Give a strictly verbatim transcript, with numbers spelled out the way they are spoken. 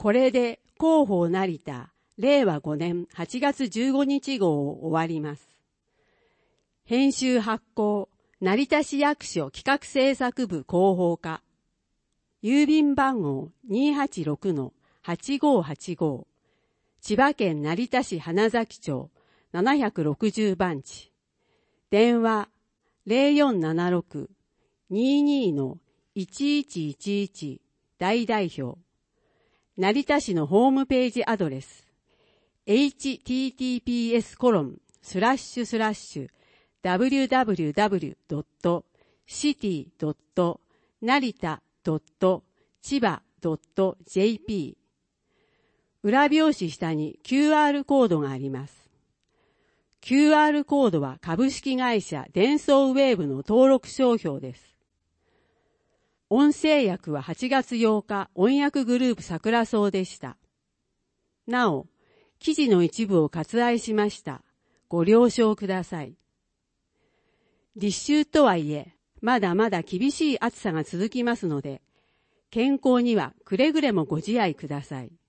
これで広報成田れいわごねんはちがつじゅうごにち号を終わります。編集発行成田市役所企画制作部広報課、郵便番号 にーはちろくのはちごーはちご、千葉県成田市花崎町ななひゃくろくじゅうばんち、電話 ゼロよんななろく にーにーのいちいちいちいち 大代表、成田市のホームページアドレス エイチティーティーピーエスコロンスラッシュスラッシュダブリューダブリューダブリュードットシティドット成田ドット千葉ドットジェーピー。裏表紙下に キューアール コードがあります。キューアール コードは株式会社デンソーウェーブの登録商標です。音声訳ははちがつようか音訳グループ桜草でした。なお、記事の一部を割愛しました。ご了承ください。立秋とはいえ、まだまだ厳しい暑さが続きますので、健康にはくれぐれもご自愛ください。